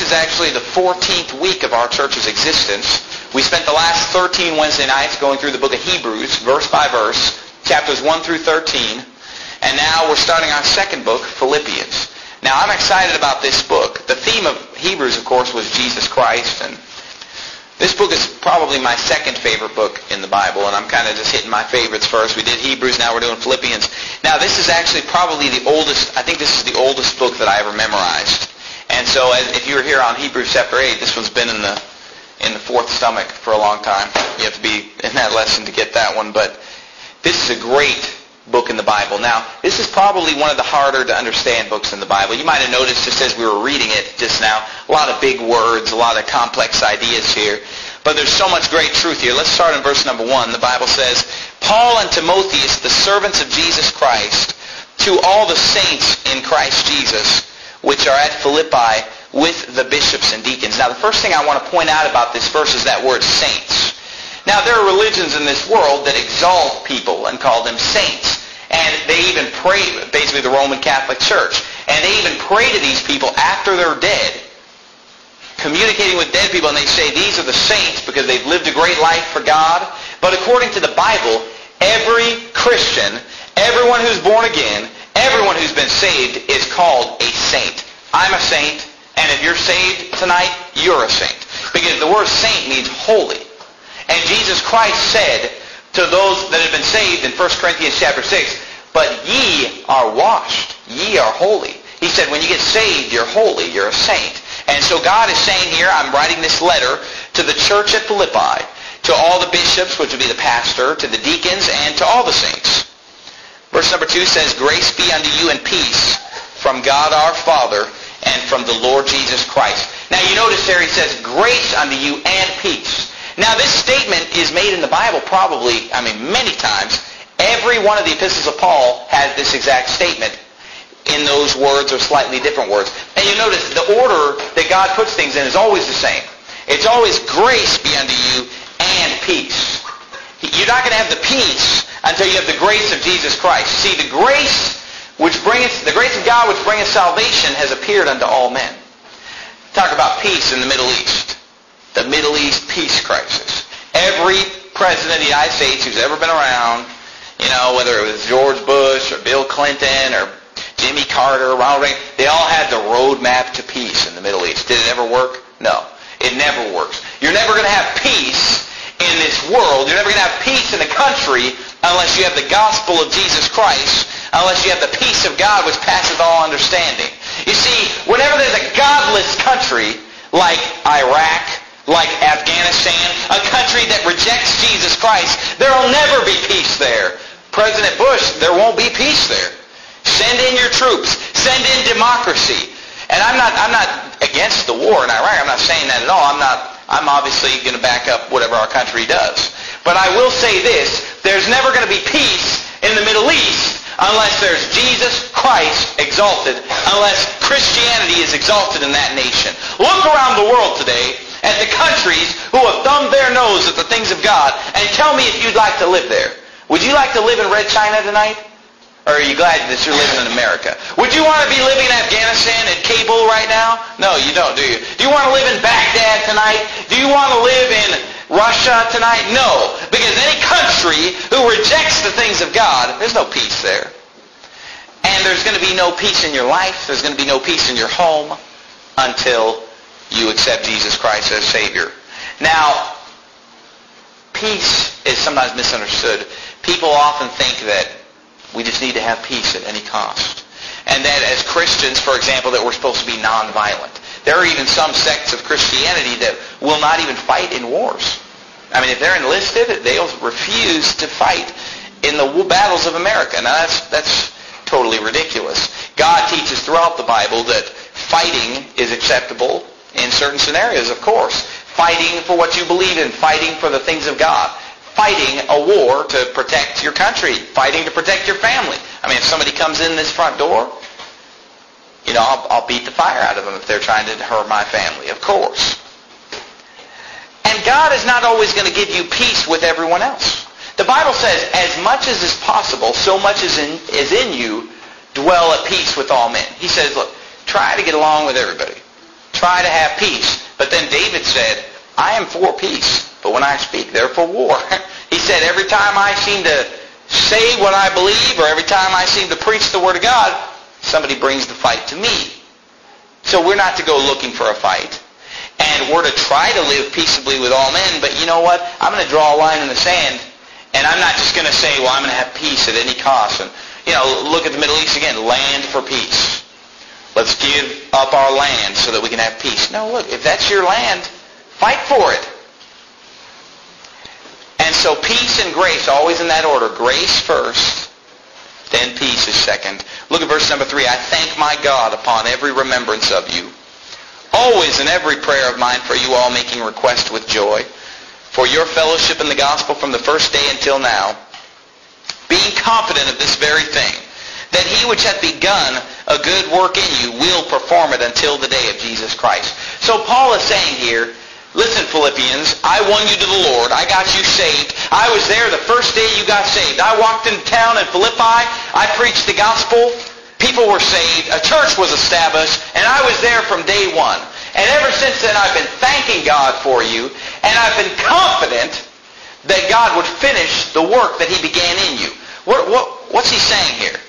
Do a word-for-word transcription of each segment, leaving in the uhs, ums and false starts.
is actually the fourteenth week of our church's existence. We spent the last thirteen Wednesday nights going through the book of Hebrews, verse by verse, chapters one through thirteen. And now we're starting our second book, Philippians. Now, I'm excited about this book. The theme of Hebrews, of course, was Jesus Christ. And this book is probably my second favorite book in the Bible. And I'm kind of just hitting my favorites first. We did Hebrews, now we're doing Philippians. Now, this is actually probably the oldest, I think this is the oldest book that I ever memorized. And so, as, if you were here on Hebrews chapter eight, this one's been in the in the fourth stomach for a long time. You have to be in that lesson to get that one. But this is a great book in the Bible. Now, this is probably one of the harder to understand books in the Bible. You might have noticed just as we were reading it just now, a lot of big words, a lot of complex ideas here. But there's so much great truth here. Let's start in verse number one. The Bible says, Paul and Timotheus, the servants of Jesus Christ, to all the saints in Christ Jesus, which are at Philippi, with the bishops and deacons. Now, the first thing I want to point out about this verse is that word saints. Now, there are religions in this world that exalt people and call them saints. And they even pray, basically the Roman Catholic Church, and they even pray to these people after they're dead, communicating with dead people, and they say these are the saints because they've lived a great life for God. But according to the Bible, every Christian, everyone who's born again, everyone who's been saved is called a saint. I'm a saint. And if you're saved tonight, you're a saint. Because the word saint means holy. And Jesus Christ said to those that have been saved in First Corinthians chapter six, but ye are washed, ye are holy. He said when you get saved, you're holy, you're a saint. And so God is saying here, I'm writing this letter to the church at Philippi, to all the bishops, which would be the pastor, to the deacons, and to all the saints. Verse number two says, grace be unto you and peace from God our Father and from the Lord Jesus Christ. Now you notice there he says, grace unto you and peace. Now this statement is made in the Bible probably, I mean many times. Every one of the epistles of Paul has this exact statement in those words or slightly different words. And you notice the order that God puts things in is always the same. It's always grace be unto you and peace. You're not going to have the peace until you have the grace of Jesus Christ. See, the grace which bringeth, the grace of God which bringeth salvation has appeared unto all men. Talk about peace in the Middle East. The Middle East peace crisis. Every president of the United States who's ever been around, you know, whether it was George Bush or Bill Clinton or Jimmy Carter, Ronald Reagan, they all had the roadmap to peace in the Middle East. Did it ever work? No. It never works. You're never going to have peace in this world. You're never going to have peace in a country unless you have the gospel of Jesus Christ, unless you have the peace of God which passeth all understanding. You see, whenever there's a godless country like Iraq, like Afghanistan, a country that rejects Jesus Christ, there will never be peace there. President Bush, there won't be peace there. Send in your troops. Send in democracy. And I'm not, I'm not against the war in Iraq. I'm not saying that at all. I'm not, I'm obviously going to back up whatever our country does. But I will say this, there's never going to be peace in the Middle East unless there's Jesus Christ exalted, unless Christianity is exalted in that nation. Look around the world today at the countries who have thumbed their nose at the things of God and tell me if you'd like to live there. Would you like to live in Red China tonight? Or are you glad that you're living in America? Would you want to be living in Afghanistan at Kabul right now? No, you don't, do you? Do you want to live in Baghdad tonight? Do you want to live in Russia tonight? No. Because any country who rejects the things of God, there's no peace there. And there's going to be no peace in your life. There's going to be no peace in your home until you accept Jesus Christ as Savior. Now, peace is sometimes misunderstood. People often think that we just need to have peace at any cost. And that as Christians, for example, that we're supposed to be nonviolent. There are even some sects of Christianity that will not even fight in wars. I mean, if they're enlisted, they'll refuse to fight in the battles of America. Now, that's, that's totally ridiculous. God teaches throughout the Bible that fighting is acceptable in certain scenarios, of course. Fighting for what you believe in. Fighting for the things of God. Fighting a war to protect your country. Fighting to protect your family. I mean, if somebody comes in this front door, you know, I'll, I'll beat the fire out of them if they're trying to hurt my family, of course. And God is not always going to give you peace with everyone else. The Bible says, as much as is possible, so much as in, is in you, dwell at peace with all men. He says, look, try to get along with everybody. try to have peace. But then David said, I am for peace, but when I speak, they're for war. He said, every time I seem to say what I believe, or every time I seem to preach the Word of God, somebody brings the fight to me. So we're not to go looking for a fight. And we're to try to live peaceably with all men, but you know what? I'm going to draw a line in the sand, and I'm not just going to say, well, I'm going to have peace at any cost. And, you know, look at the Middle East again, land for peace. Let's give up our land so that we can have peace. No, look, if that's your land, fight for it. And so peace and grace, always in that order. Grace first, then peace is second. Look at verse number three. I thank my God upon every remembrance of you, always in every prayer of mine for you all, making request with joy, for your fellowship in the gospel from the first day until now, being confident of this very thing, that he which hath begun a good work in you will perform it until the day of Jesus Christ. So Paul is saying here, listen, Philippians, I won you to the Lord. I got you saved. I was there the first day you got saved. I walked into town in Philippi. I preached the gospel. People were saved. A church was established. And I was there from day one. And ever since then, I've been thanking God for you. And I've been confident that God would finish the work that he began in you. What, what, what's he saying here?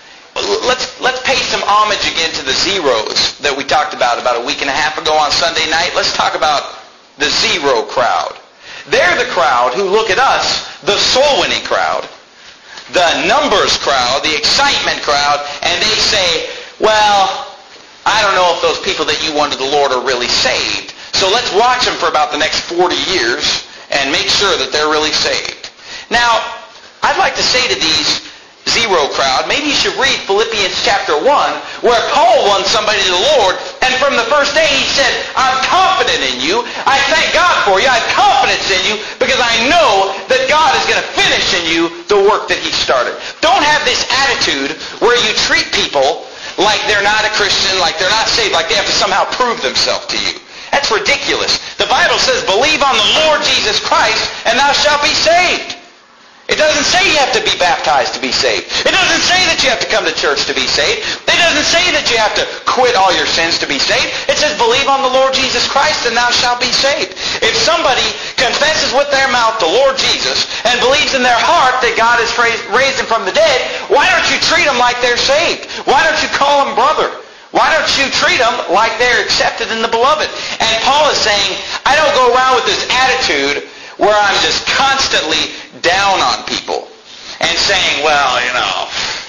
Let's, let's pay some homage again to the zeros that we talked about about a week and a half ago on Sunday night. Let's talk about the zero crowd. They're the crowd who look at us, the soul-winning crowd, the numbers crowd, the excitement crowd, and they say, well, I don't know if those people that you won to the Lord are really saved. So let's watch them for about the next forty years and make sure that they're really saved. Now, I'd like to say to these zero crowd, maybe you should read Philippians chapter one, where Paul won somebody to the Lord, and from the first day he said, I'm confident in you. I thank God for you. I have confidence in you because I know that God is going to finish in you the work that he started. Don't have this attitude where you treat people like they're not a Christian, like they're not saved, like they have to somehow prove themselves to you. That's ridiculous. The Bible says, believe on the Lord Jesus Christ, and thou shalt be saved. It doesn't say you have to be baptized to be saved. It doesn't say that you have to come to church to be saved. It doesn't say that you have to quit all your sins to be saved. It says, believe on the Lord Jesus Christ and thou shalt be saved. If somebody confesses with their mouth the Lord Jesus and believes in their heart that God has raised him from the dead, why don't you treat them like they're saved? Why don't you call them brother? Why don't you treat them like they're accepted in the beloved? And Paul is saying, I don't go around with this attitude where I'm just constantly down on people and saying, well, you know,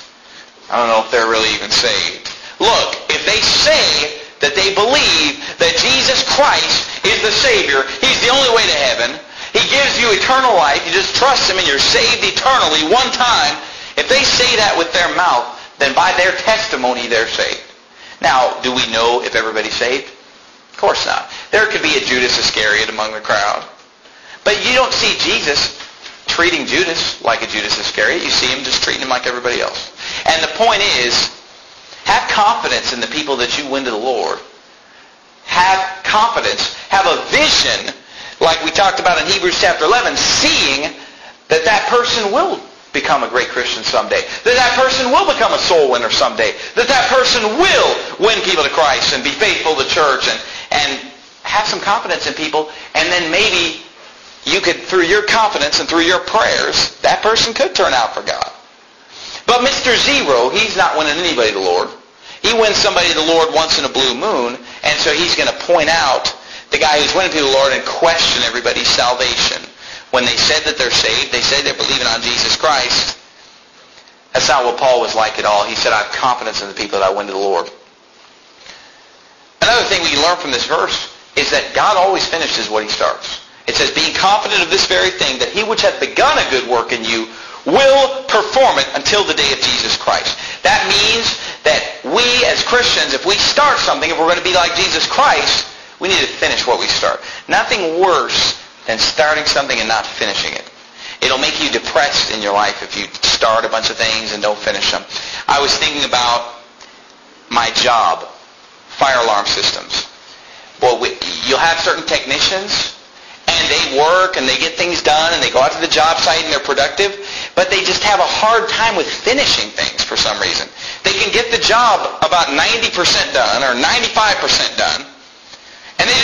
I don't know if they're really even saved. Look, if they say that they believe that Jesus Christ is the Savior, he's the only way to heaven, he gives you eternal life, you just trust him and you're saved eternally one time, if they say that with their mouth, then by their testimony they're saved. Now, do we know if everybody's saved? Of course not. There could be a Judas Iscariot among the crowd. But you don't see Jesus treating Judas like a Judas Iscariot. You see him just treating him like everybody else. And the point is, have confidence in the people that you win to the Lord. Have confidence. Have a vision, like we talked about in Hebrews chapter eleven, seeing that that person will become a great Christian someday. That that person will become a soul winner someday. That that person will win people to Christ and be faithful to church. And, and have some confidence in people. And then maybe you could, through your confidence and through your prayers, that person could turn out for God. But Mister Zero, he's not winning anybody to the Lord. He wins somebody to the Lord once in a blue moon, and so he's going to point out the guy who's winning people to the Lord and question everybody's salvation. When they said that they're saved, they say they're believing on Jesus Christ. That's not what Paul was like at all. He said, I have confidence in the people that I win to the Lord. Another thing we learn from this verse is that God always finishes what he starts. It says, being confident of this very thing, that he which hath begun a good work in you will perform it until the day of Jesus Christ. That means that we as Christians, if we start something, if we're going to be like Jesus Christ, we need to finish what we start. Nothing worse than starting something and not finishing it. It'll make you depressed in your life if you start a bunch of things and don't finish them. I was thinking about my job, fire alarm systems. Well, we, you'll have certain technicians, and they work and they get things done and they go out to the job site and they're productive, but they just have a hard time with finishing things for some reason. They can get the job about ninety percent done or ninety-five percent done,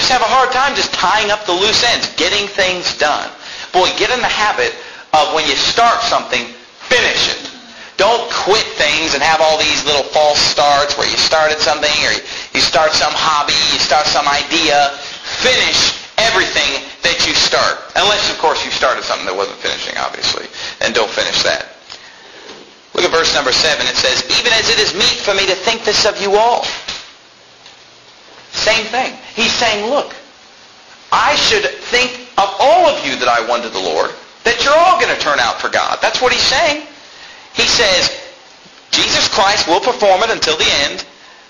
just have a hard time just tying up the loose ends, getting things done. Boy, get in the habit of when you start something, finish it. Don't quit things and have all these little false starts where you started something or you start some hobby, you start some idea. Finish everything that you start. Unless, of course, you started something that wasn't finishing, obviously. And don't finish that. Look at verse number seven. It says, even as it is meet for me to think this of you all. Same thing. He's saying, look, I should think of all of you that I won to the Lord, that you're all going to turn out for God. That's what he's saying. He says, Jesus Christ will perform it until the end,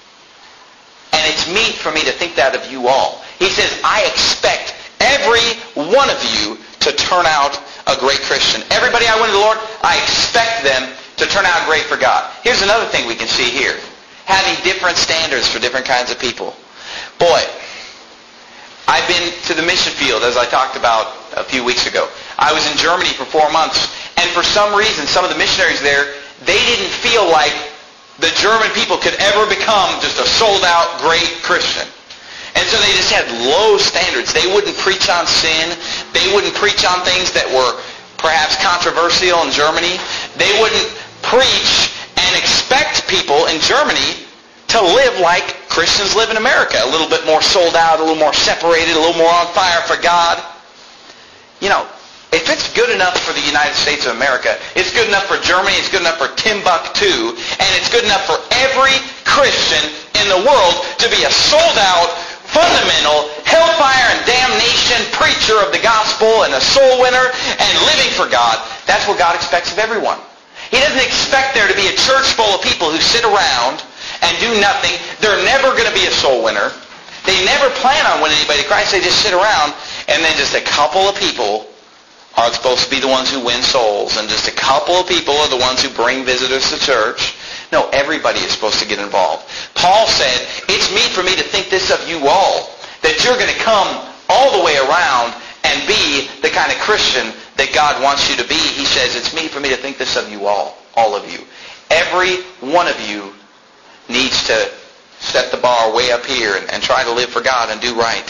and it's meet for me to think that of you all. He says, I expect every one of you to turn out a great Christian. Everybody I win to the Lord, I expect them to turn out great for God. Here's another thing we can see here. Having different standards for different kinds of people. Boy, I've been to the mission field, as I talked about a few weeks ago. I was in Germany for four months, and for some reason, some of the missionaries there, they didn't feel like the German people could ever become just a sold-out great Christian. And so they just had low standards. They wouldn't preach on sin. They wouldn't preach on things that were perhaps controversial in Germany. They wouldn't preach and expect people in Germany to live like Christians live in America. A little bit more sold out, a little more separated, a little more on fire for God. You know, if it's good enough for the United States of America, it's good enough for Germany, it's good enough for Timbuktu, and it's good enough for every Christian in the world to be a sold-out, fundamental, hellfire and damnation preacher of the gospel and a soul winner and living for God. That's what God expects of everyone. He doesn't expect there to be a church full of people who sit around and do nothing. They're never going to be a soul winner. They never plan on winning anybody to Christ. They just sit around, and then just a couple of people are supposed to be the ones who win souls, and just a couple of people are the ones who bring visitors to church. No, everybody is supposed to get involved. Paul said, it's meet for me to think this of you all, that you're going to come all the way around and be the kind of Christian that God wants you to be. He says, it's meet for me to think this of you all, all of you. Every one of you needs to set the bar way up here and, and try to live for God and do right.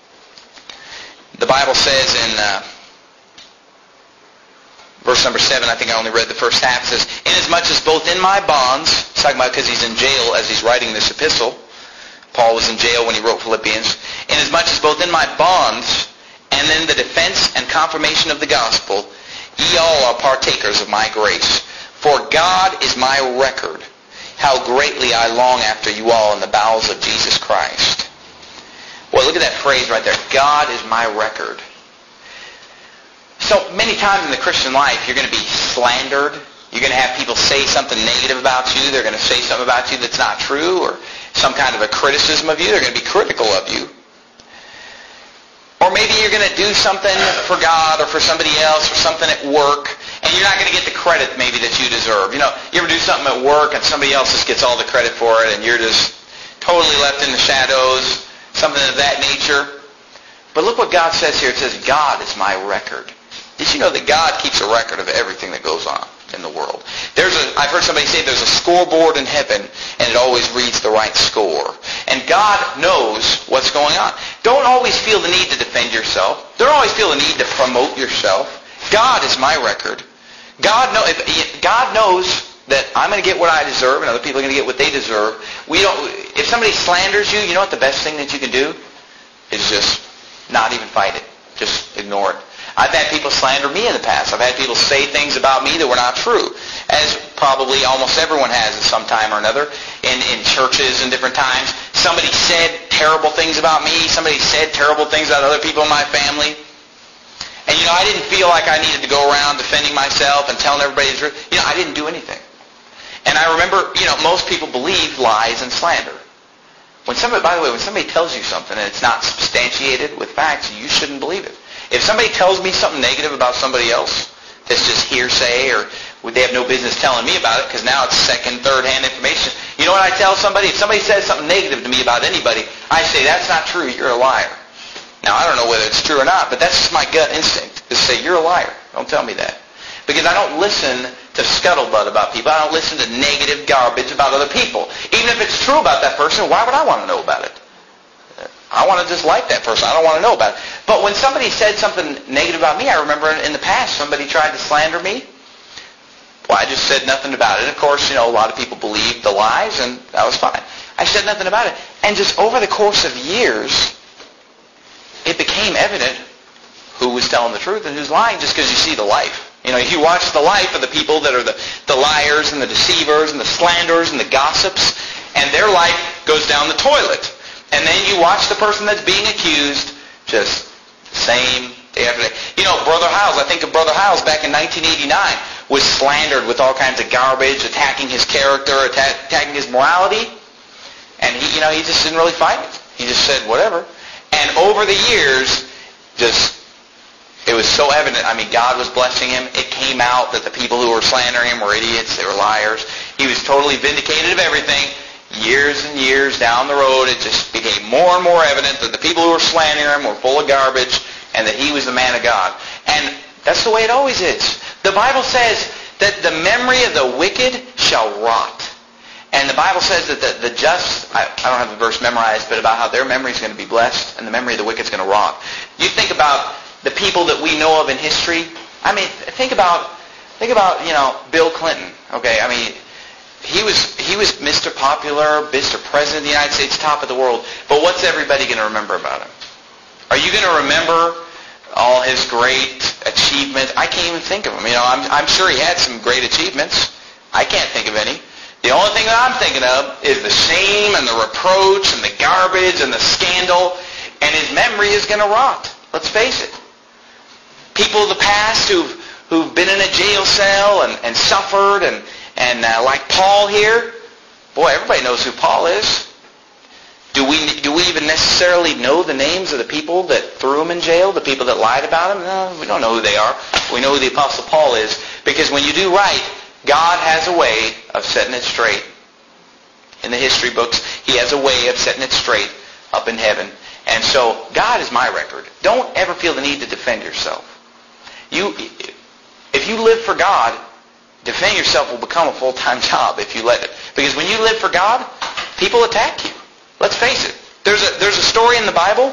The Bible says in uh, verse number seven, I think I only read the first half, it says, inasmuch as both in my bonds, he's talking about because he's in jail as he's writing this epistle. Paul was in jail when he wrote Philippians. Inasmuch as both in my bonds and in the defense and confirmation of the gospel, ye all are partakers of my grace. For God is my record, how greatly I long after you all in the bowels of Jesus Christ. Well, look at that phrase right there. God is my record. So many times in the Christian life, you're going to be slandered. You're going to have people say something negative about you. They're going to say something about you that's not true, or some kind of a criticism of you. They're going to be critical of you. Or maybe you're going to do something for God or for somebody else or something at work, and you're not going to get the credit maybe that you deserve. You know, you ever do something at work and somebody else just gets all the credit for it, and you're just totally left in the shadows, something of that nature. But look what God says here. It says, God is my record. Did you know that God keeps a record of everything that goes on in the world? There's a, I've heard somebody say there's a scoreboard in heaven, and it always reads the right score. And God knows what's going on. Don't always feel the need to defend yourself. Don't always feel the need to promote yourself. God is my record. God, know, if, God knows that I'm going to get what I deserve, and other people are going to get what they deserve. We don't. If somebody slanders you, you know what the best thing that you can do is just not even fight it. Just ignore it. I've had people slander me in the past. I've had people say things about me that were not true, as probably almost everyone has at some time or another in, in churches and different times. Somebody said terrible things about me. Somebody said terrible things about other people in my family. And, you know, I didn't feel like I needed to go around defending myself and telling everybody the truth. You know, I didn't do anything. And I remember, you know, most people believe lies and slander. When somebody, by the way, when somebody tells you something and it's not substantiated with facts, you shouldn't believe it. If somebody tells me something negative about somebody else that's just hearsay, or they have no business telling me about it because now it's second, third-hand information, you know what I tell somebody? If somebody says something negative to me about anybody, I say, that's not true, you're a liar. Now, I don't know whether it's true or not, but that's just my gut instinct, is to say, you're a liar. Don't tell me that. Because I don't listen to scuttlebutt about people. I don't listen to negative garbage about other people. Even if it's true about that person, why would I want to know about it? I want to just like that person. I don't want to know about it. But when somebody said something negative about me, I remember in the past somebody tried to slander me. Well, I just said nothing about it. Of course, you know, a lot of people believed the lies, and that was fine. I said nothing about it. And just over the course of years, it became evident who was telling the truth and who's lying, just because you see the life. You know, you watch the life of the people that are the, the liars and the deceivers and the slanderers and the gossips, and their life goes down the toilet. And then you watch the person that's being accused, just same day after day. You know, Brother Hiles, I think of Brother Hiles back in nineteen eighty-nine, was slandered with all kinds of garbage, attacking his character, atta- attacking his morality. And he, you know, he just didn't really fight it. He just said whatever. And over the years, just, it was so evident. I mean, God was blessing him. It came out that the people who were slandering him were idiots. They were liars. He was totally vindicated of everything. Years and years down the road, it just became more and more evident that the people who were slandering him were full of garbage and that he was the man of God. And that's the way it always is. The Bible says that the memory of the wicked shall rot. And the Bible says that the, the just, I, I don't have the verse memorized, but about how their memory is going to be blessed and the memory of the wicked is going to rot. You think about the people that we know of in history. I mean, think about, think about, you know, Bill Clinton. Okay, I mean, he was he was Mister Popular, Mister President of the United States, top of the world. But what's everybody going to remember about him? Are you going to remember all his great achievements? I can't even think of them. You know, I'm I'm sure he had some great achievements. I can't think of any. The only thing that I'm thinking of is the shame and the reproach and the garbage and the scandal, and his memory is going to rot. Let's face it. People of the past who've who've been in a jail cell and, and suffered, and and uh, like Paul here, boy, everybody knows who Paul is. Do we do we even necessarily know the names of the people that threw him in jail, the people that lied about him? No, we don't know who they are. We know who the Apostle Paul is, because when you do right, God has a way of setting it straight. In the history books, he has a way of setting it straight up in heaven. And so, God is my record. Don't ever feel the need to defend yourself. You, if you live for God, defending yourself will become a full-time job if you let it. Because when you live for God, people attack you. Let's face it. There's a, there's a story in the Bible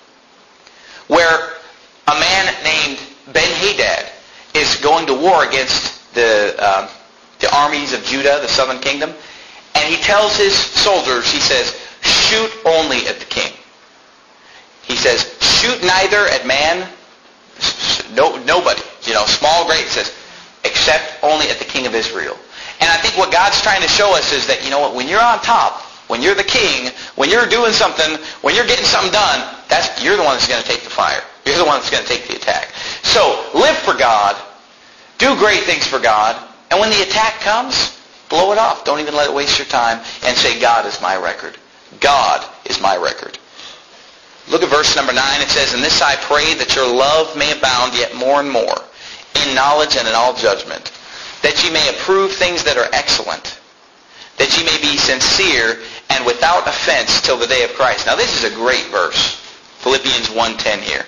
where a man named Ben-Hadad is going to war against the uh, the armies of Judah, the southern kingdom, and he tells his soldiers, he says, shoot only at the king. He says, shoot neither at man, no, nobody, you know, small, great, he says, except only at the king of Israel. And I think what God's trying to show us is that, you know what, when you're on top, when you're the king, when you're doing something, when you're getting something done, that's you're the one that's going to take the fire. You're the one that's going to take the attack. So, live for God, do great things for God, and when the attack comes, blow it off. Don't even let it waste your time, and say, God is my record. God is my record. Look at verse number nine. It says, "In this I pray, that your love may abound yet more and more, in knowledge and in all judgment, that ye may approve things that are excellent, that ye may be sincere and without offense till the day of Christ." Now this is a great verse. Philippians one ten here.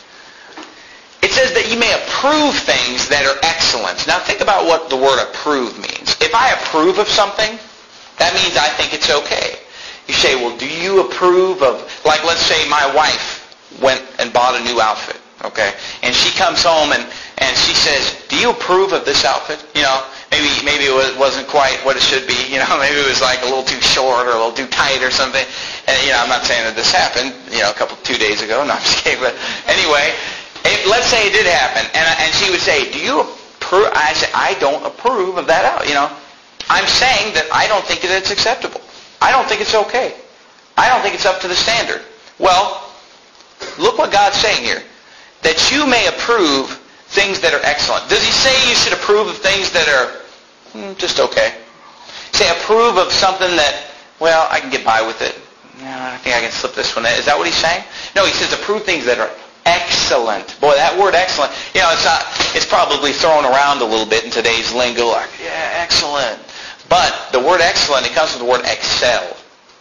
It says that you may approve things that are excellent. Now think about what the word approve means. If I approve of something, that means I think it's okay. You say, well, do you approve of, like let's say my wife went and bought a new outfit, okay? And she comes home and, and she says, do you approve of this outfit? You know, maybe maybe it wasn't quite what it should be. You know, maybe it was like a little too short or a little too tight or something. And, you know, I'm not saying that this happened, you know, a couple, two days ago. No, I'm just kidding. But anyway, If, let's say it did happen, and, and she would say, do you approve? I say, I don't approve of that out. You know, I'm saying that I don't think that it's acceptable. I don't think it's okay. I don't think it's up to the standard. Well, look what God's saying here. That you may approve things that are excellent. Does he say you should approve of things that are hmm, just okay? Say approve of something that, well, I can get by with it. No, I think I can slip this one in. Is that what he's saying? No, he says approve things that are excellent. Boy, that word excellent, you know, it's not, it's probably thrown around a little bit in today's lingo, like, yeah, excellent. But the word excellent, it comes from the word excel.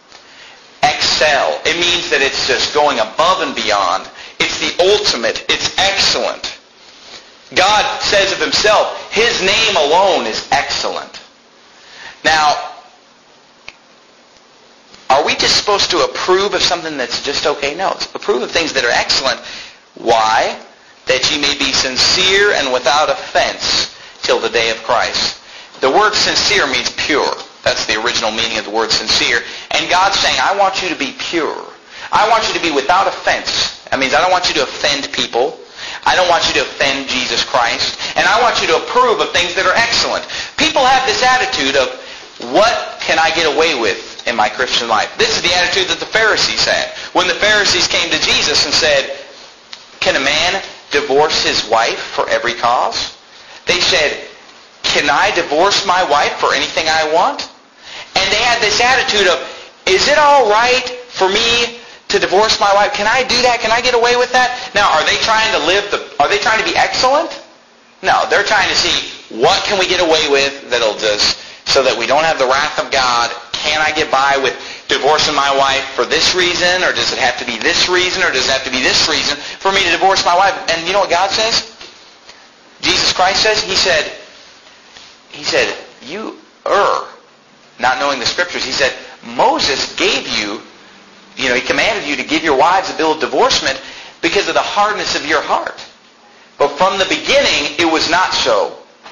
Excel. It means that it's just going above and beyond. It's the ultimate. It's excellent. God says of himself, his name alone is excellent. Now, a Are we just supposed to approve of something that's just okay? No, it's approve of things that are excellent. Why? That ye may be sincere and without offense till the day of Christ. The word sincere means pure. That's the original meaning of the word sincere. And God's saying, I want you to be pure. I want you to be without offense. That means I don't want you to offend people. I don't want you to offend Jesus Christ. And I want you to approve of things that are excellent. People have this attitude of, what can I get away with in my Christian life? This is the attitude that the Pharisees had. When the Pharisees came to Jesus and said, can a man divorce his wife for every cause? They said, can I divorce my wife for anything I want? And they had this attitude of, is it all right for me to divorce my wife? Can I do that? Can I get away with that? Now, are they trying to live the, are they trying to be excellent? No, they're trying to see, what can we get away with that'll just, so that we don't have the wrath of God? Can I get by with divorcing my wife for this reason? Or does it have to be this reason? Or does it have to be this reason for me to divorce my wife? And you know what God says? Jesus Christ says, He said, He said, you err, not knowing the Scriptures. He said, Moses gave you, you know, he commanded you to give your wives a bill of divorcement because of the hardness of your heart. But from the beginning, it was not so.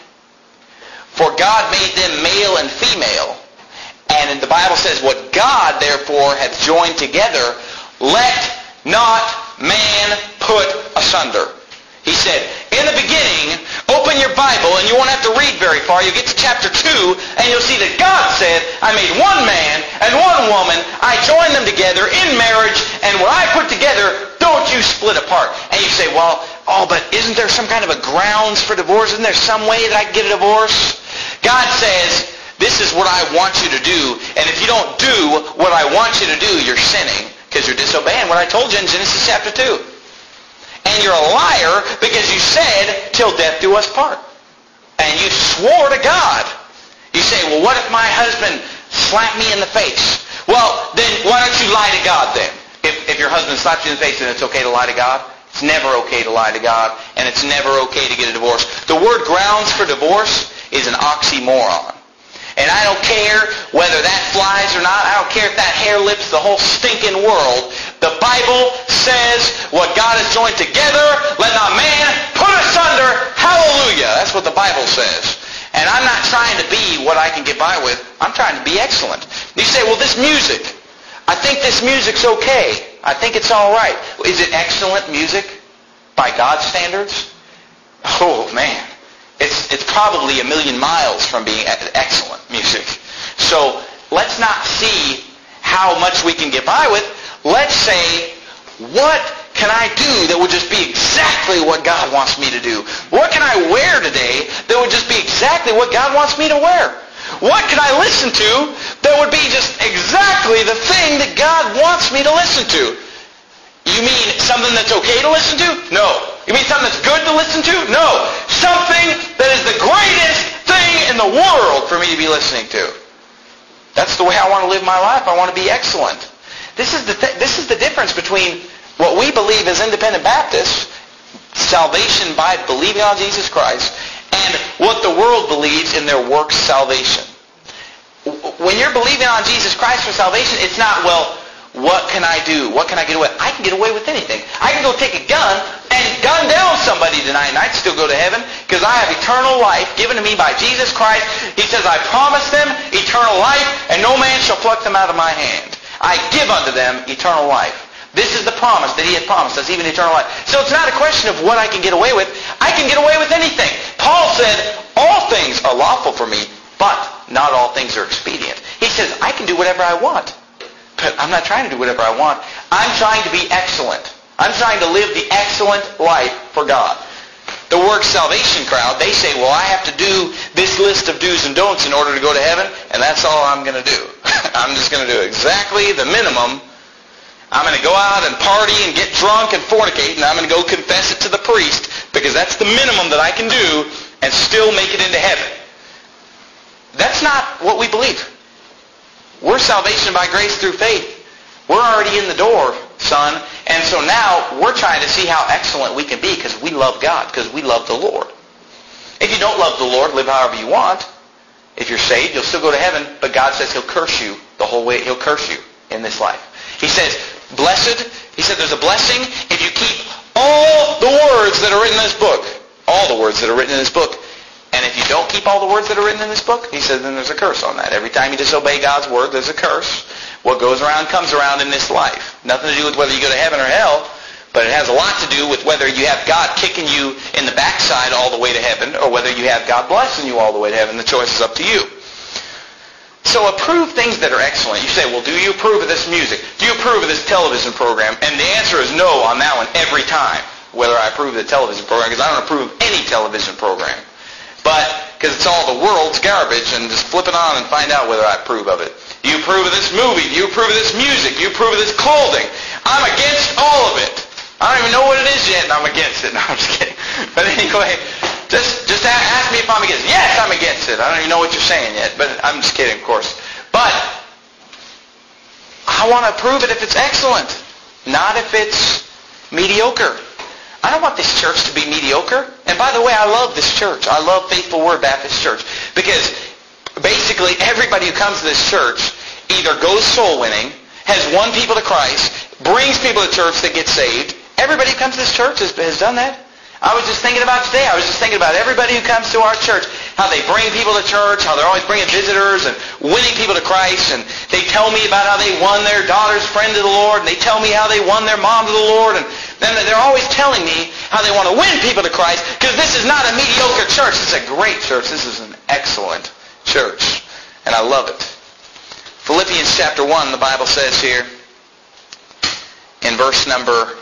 For God made them male and female. And the Bible says, what God therefore hath joined together, let not man put asunder. He said, in the beginning, open your Bible, and you won't have to read very far. You'll get to chapter two, and you'll see that God said, I made one man and one woman. I joined them together in marriage, and what I put together, don't you split apart. And you say, well, oh, but isn't there some kind of a grounds for divorce? Isn't there some way that I can get a divorce? God says, this is what I want you to do, and if you don't do what I want you to do, you're sinning, because you're disobeying what I told you in Genesis chapter two. And you're a liar because you said, till death do us part. And you swore to God. You say, well, what if my husband slapped me in the face? Well, then why don't you lie to God then? If, if your husband slaps you in the face, then it's okay to lie to God? It's never okay to lie to God, and it's never okay to get a divorce. The word grounds for divorce is an oxymoron. And I don't care whether that flies or not. I don't care if that hair lifts the whole stinking world. The Bible says what God has joined together, let not man put asunder. Hallelujah. That's what the Bible says. And I'm not trying to be what I can get by with. I'm trying to be excellent. You say, well, this music, I think this music's okay. I think it's all right. Is it excellent music by God's standards? Oh, man. It's, it's probably a million miles from being excellent music. So let's not see how much we can get by with. Let's say, what can I do that would just be exactly what God wants me to do? What can I wear today that would just be exactly what God wants me to wear? What can I listen to that would be just exactly the thing that God wants me to listen to? You mean something that's okay to listen to? No. You mean something that's good to listen to? No. Something that is the greatest thing in the world for me to be listening to. That's the way I want to live my life. I want to be excellent. This is the th- this is the difference between what we believe as independent Baptists, salvation by believing on Jesus Christ, and what the world believes in their works salvation. When you're believing on Jesus Christ for salvation, it's not, well, what can I do? What can I get away with? I can get away with anything. I can go take a gun and gun down somebody tonight, and I'd still go to heaven because I have eternal life given to me by Jesus Christ. He says, I promise them eternal life, and no man shall pluck them out of my hand. I give unto them eternal life. This is the promise that He has promised us, even eternal life. So it's not a question of what I can get away with. I can get away with anything. Paul said, all things are lawful for me, but not all things are expedient. He says, I can do whatever I want. But I'm not trying to do whatever I want. I'm trying to be excellent. I'm trying to live the excellent life for God. The work salvation crowd, they say, well, I have to do this list of do's and don'ts in order to go to heaven, and that's all I'm going to do. I'm just going to do exactly the minimum. I'm going to go out and party and get drunk and fornicate, and I'm going to go confess it to the priest because that's the minimum that I can do and still make it into heaven. That's not what we believe. We're salvation by grace through faith. We're already in the door, son. And so now we're trying to see how excellent we can be because we love God, because we love the Lord. If you don't love the Lord, live however you want. If you're saved, you'll still go to heaven, but God says He'll curse you the whole way. He'll curse you. in this life. He says, blessed, he said there's a blessing if you keep all the words that are written in this book. All the words that are written in this book. And if you don't keep all the words that are written in this book, he says, then there's a curse on that. Every time you disobey God's word, there's a curse. What goes around comes around in this life. Nothing to do with whether you go to heaven or hell, but it has a lot to do with whether you have God kicking you in the backside all the way to heaven or whether you have God blessing you all the way to heaven. The choice is up to you. So approve things that are excellent. You say, well, do you approve of this music? Do you approve of this television program? And the answer is no on that one every time, whether I approve of the television program, because I don't approve of any television program. But, because it's all the world's garbage, and just flip it on and find out whether I approve of it. You approve of this movie. You approve of this music. You approve of this clothing. I'm against all of it. I don't even know what it is yet, and I'm against it. No, I'm just kidding. But anyway, just just ask me if I'm against it. Yes, I'm against it. I don't even know what you're saying yet, but I'm just kidding, of course. But I want to approve it if it's excellent, not if it's mediocre. I don't want this church to be mediocre. And by the way, I love this church. I love Faithful Word Baptist Church because basically everybody who comes to this church either goes soul winning, has won people to Christ, brings people to church that get saved. Everybody who comes to this church has, has done that. I was just thinking about today. I was just thinking about everybody who comes to our church, how they bring people to church, how they're always bringing visitors and winning people to Christ, and they tell me about how they won their daughter's friend to the Lord, and they tell me how they won their mom to the Lord, and then they're always telling me how they want to win people to Christ, because this is not a mediocre church. This is a great church. This is an excellent church, and I love it. Philippians chapter one, the Bible says here, in verse number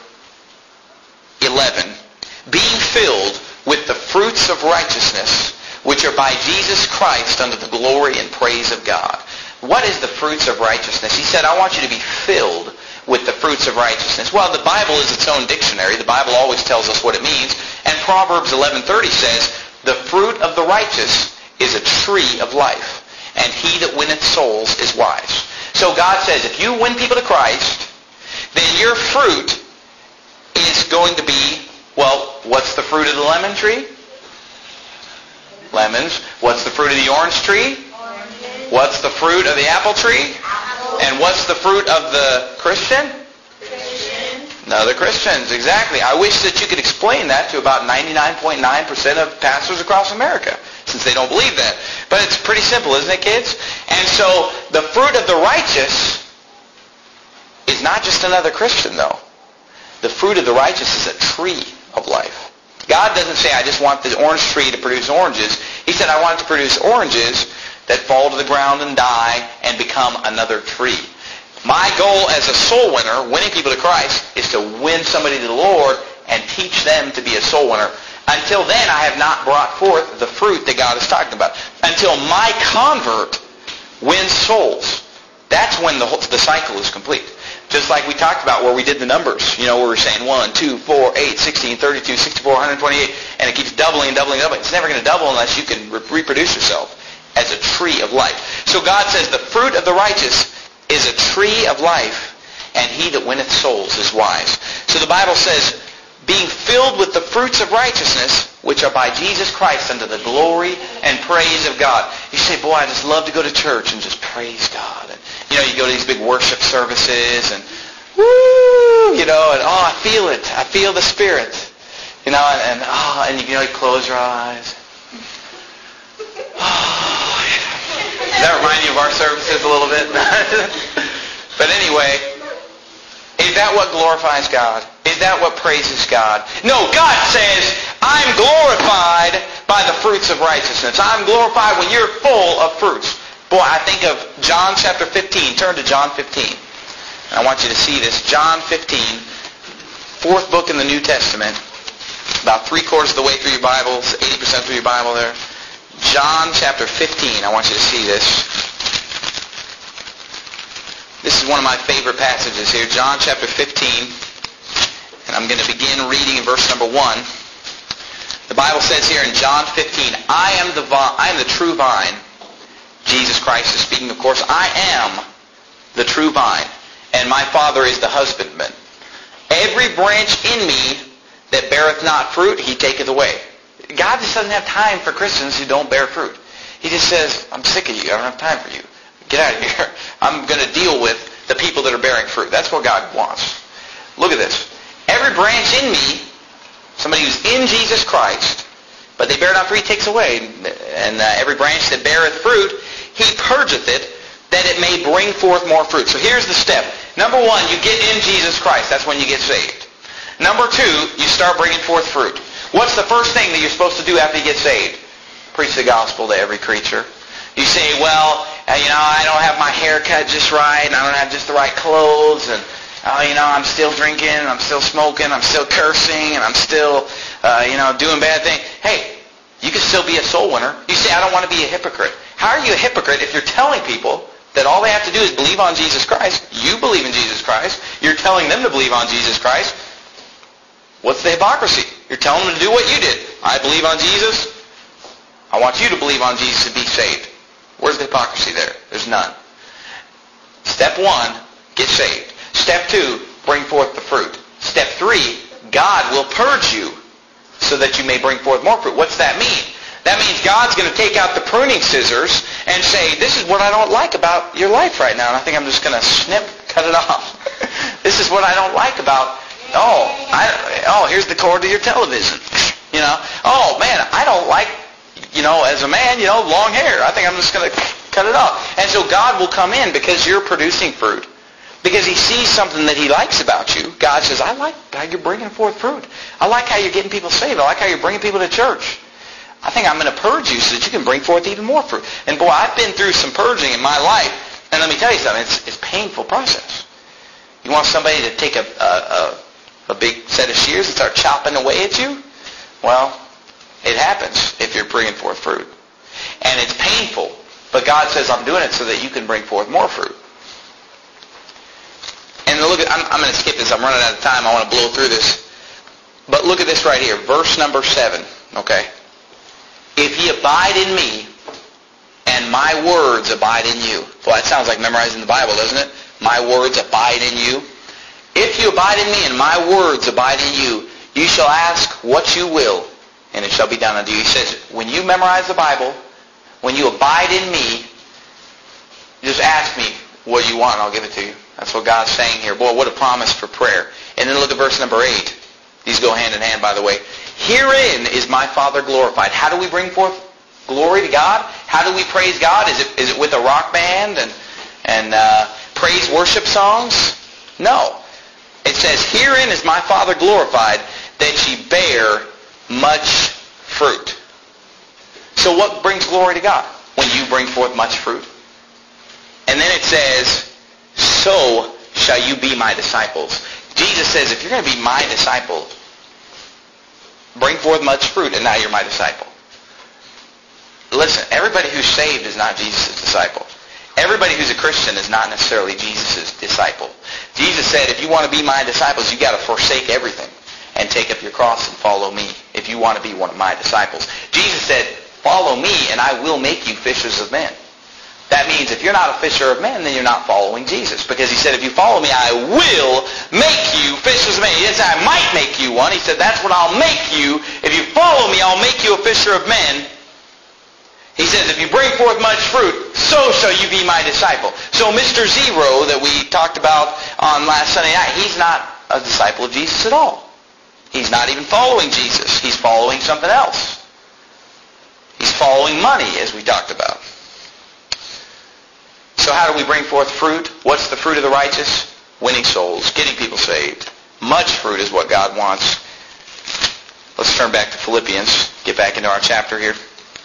eleven, being filled with the fruits of righteousness, which are by Jesus Christ unto the glory and praise of God. What is the fruits of righteousness? He said, I want you to be filled with the fruits of righteousness. Well, the Bible is its own dictionary. The Bible always tells us what it means. And Proverbs eleven thirty says, the fruit of the righteous is a tree of life, and he that winneth souls is wise. So God says, if you win people to Christ, then your fruit is going to be, well, what's the fruit of the lemon tree? Lemons. What's the fruit of the orange tree? Oranges. What's the fruit of the apple tree? Apples. And what's the fruit of the Christian? Christians. No, the Christians, exactly. I wish that you could explain that to about ninety-nine point nine percent of pastors across America, since they don't believe that. But it's pretty simple, isn't it, kids? And so the fruit of the righteous is not just another Christian, though. The fruit of the righteous is a tree of life. God doesn't say, I just want the orange tree to produce oranges. He said, I want it to produce oranges that fall to the ground and die and become another tree. My goal as a soul winner, winning people to Christ, is to win somebody to the Lord and teach them to be a soul winner. Until then, I have not brought forth the fruit that God is talking about. Until my convert wins souls. That's when the, whole, the cycle is complete. Just like we talked about where we did the numbers, you know, where we're saying one, two, four, eight, sixteen, thirty-two, sixty-four, one hundred twenty-eight, and it keeps doubling and doubling and doubling. It's never going to double unless you can re- reproduce yourself as a tree of life. So God says the fruit of the righteous is a tree of life, and he that winneth souls is wise. So the Bible says, being filled with the fruits of righteousness, which are by Jesus Christ unto the glory and praise of God. You say, boy, I just love to go to church and just praise God. And, you know, you go to these big worship services and, woo, you know, and, oh, I feel it. I feel the Spirit. You know, and, and oh, and you, you know, you close your eyes. Oh, yeah. Does that remind you of our services a little bit? But anyway, is that what glorifies God? Is that what praises God? No, God says, I'm glorified by the fruits of righteousness. I'm glorified when you're full of fruits. Boy, I think of John chapter fifteen. Turn to John fifteen. And I want you to see this. John fifteen, fourth book in the New Testament. About three-quarters of the way through your Bible, eighty percent through your Bible there. John chapter fifteen. I want you to see this. This is one of my favorite passages here. John chapter fifteen. And I'm going to begin reading in verse number one. The Bible says here in John fifteen, I am the vine, I am the true vine. Jesus Christ is speaking, of course. I am the true vine, and my Father is the husbandman. Every branch in me that beareth not fruit, he taketh away. God just doesn't have time for Christians who don't bear fruit. He just says, I'm sick of you. I don't have time for you. Get out of here. I'm going to deal with the people that are bearing fruit. That's what God wants. Look at this. Every branch in me, somebody who's in Jesus Christ, but they bear not fruit, he takes away. And uh, every branch that beareth fruit, he purgeth it, that it may bring forth more fruit. So here's the step. Number one, you get in Jesus Christ. That's when you get saved. Number two, you start bringing forth fruit. What's the first thing that you're supposed to do after you get saved? Preach the gospel to every creature. You say, well, uh, you know, I don't have my hair cut just right, and I don't have just the right clothes, and, uh, you know, I'm still drinking, I'm still smoking, I'm still cursing, and I'm still, uh, you know, doing bad things. Hey, you can still be a soul winner. You say, I don't want to be a hypocrite. How are you a hypocrite if you're telling people that all they have to do is believe on Jesus Christ? You believe in Jesus Christ. You're telling them to believe on Jesus Christ. What's the hypocrisy? You're telling them to do what you did. I believe on Jesus. I want you to believe on Jesus to be saved. Where's the hypocrisy there? There's none. Step one, get saved. Step two, bring forth the fruit. Step three, God will purge you so that you may bring forth more fruit. What's that mean? That means God's going to take out the pruning scissors and say, this is what I don't like about your life right now. And I think I'm just going to snip, cut it off. This is what I don't like about, oh, I, oh, here's the cord to your television. You know, oh, man, I don't like, you know, as a man, you know, long hair. I think I'm just going to cut it off. And so God will come in because you're producing fruit. Because he sees something that he likes about you. God says, I like how you're bringing forth fruit. I like how you're getting people saved. I like how you're bringing people to church. I think I'm going to purge you so that you can bring forth even more fruit. And boy, I've been through some purging in my life. And let me tell you something, it's, it's a painful process. You want somebody to take a, a, a, a big set of shears and start chopping away at you? Well, it happens if you're bringing forth fruit. And it's painful. But God says, I'm doing it so that you can bring forth more fruit. And look at, I'm, I'm going to skip this. I'm running out of time. I want to blow through this. But look at this right here. Verse number seven. Okay. If ye abide in me, and my words abide in you. Well, that sounds like memorizing the Bible, doesn't it? My words abide in you. If you abide in me, and my words abide in you, you shall ask what you will, and it shall be done unto you. He says, when you memorize the Bible, when you abide in me, just ask me what you want, and I'll give it to you. That's what God's saying here. Boy, what a promise for prayer. And then look at verse number eight. These go hand in hand, by the way. Herein is my Father glorified. How do we bring forth glory to God? How do we praise God? Is it is it with a rock band and, and uh, praise worship songs? No. It says, herein is my Father glorified, that ye bear much fruit. So what brings glory to God? When you bring forth much fruit. And then it says, so shall you be my disciples. Jesus says, if you're going to be my disciple, bring forth much fruit, and now you're my disciple. Listen, everybody who's saved is not Jesus' disciple. Everybody who's a Christian is not necessarily Jesus' disciple. Jesus said, if you want to be my disciples, you've got to forsake everything and take up your cross and follow me if you want to be one of my disciples. Jesus said, follow me, and I will make you fishers of men. That means if you're not a fisher of men, then you're not following Jesus. Because he said, if you follow me, I will make you fishers of men. He didn't say, I might make you one. He said, that's what I'll make you. If you follow me, I'll make you a fisher of men. He says, if you bring forth much fruit, so shall you be my disciple. So Mister Zero that we talked about on last Sunday night, he's not a disciple of Jesus at all. He's not even following Jesus. He's following something else. He's following money, as we talked about. So how do we bring forth fruit? What's the fruit of the righteous? Winning souls, getting people saved. Much fruit is what God wants. Let's turn back to Philippians. Get back into our chapter here.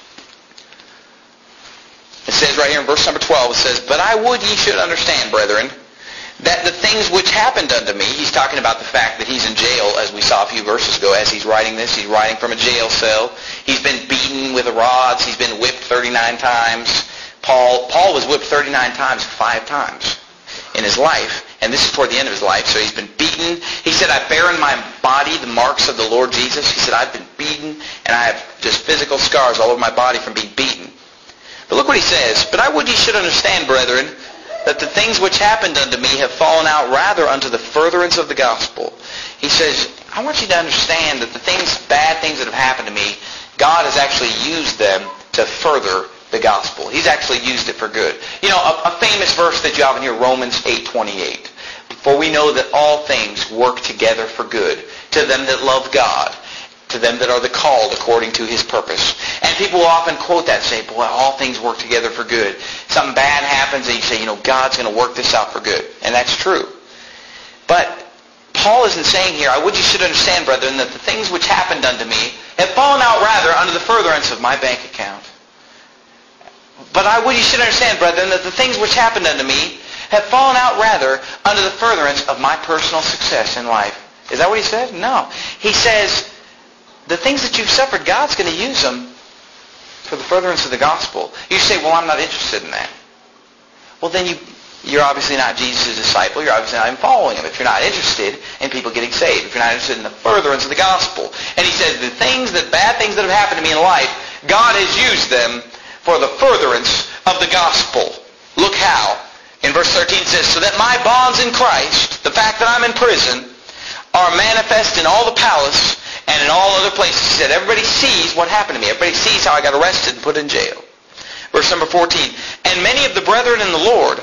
It says right here in verse number twelve, it says, but I would ye should understand, brethren, that the things which happened unto me, he's talking about the fact that he's in jail, as we saw a few verses ago. As he's writing this, he's writing from a jail cell. He's been beaten with rods. He's been whipped thirty-nine times. Paul, Paul was whipped thirty-nine times, five times in his life. And this is toward the end of his life. So he's been beaten. He said, I bear in my body the marks of the Lord Jesus. He said, I've been beaten, and I have just physical scars all over my body from being beaten. But look what he says. But I would ye should understand, brethren, that the things which happened unto me have fallen out rather unto the furtherance of the gospel. He says, I want you to understand that the things, bad things that have happened to me, God has actually used them to further the gospel. He's actually used it for good. You know, a, a famous verse that you have in here, Romans eight twenty-eight. For we know that all things work together for good to them that love God, to them that are the called according to his purpose. And people will often quote that and say, boy, all things work together for good. Something bad happens and you say, you know, God's going to work this out for good. And that's true. But Paul isn't saying here, I would you should understand, brethren, that the things which happened unto me have fallen out rather under the furtherance of my bank account. But I would you should understand, brethren, that the things which happened unto me have fallen out rather under the furtherance of my personal success in life. Is that what he said? No. He says, the things that you've suffered, God's going to use them for the furtherance of the gospel. You say, well, I'm not interested in that. Well, then you, you're obviously not Jesus' disciple. You're obviously not even following him. If you're not interested in people getting saved. If you're not interested in the furtherance of the gospel. And he says, the things, that bad things that have happened to me in life, God has used them for the furtherance of the gospel. Look how. In verse thirteen it says, so that my bonds in Christ, the fact that I'm in prison, are manifest in all the palace and in all other places. He said, everybody sees what happened to me. Everybody sees how I got arrested and put in jail. Verse number fourteen, and many of the brethren in the Lord,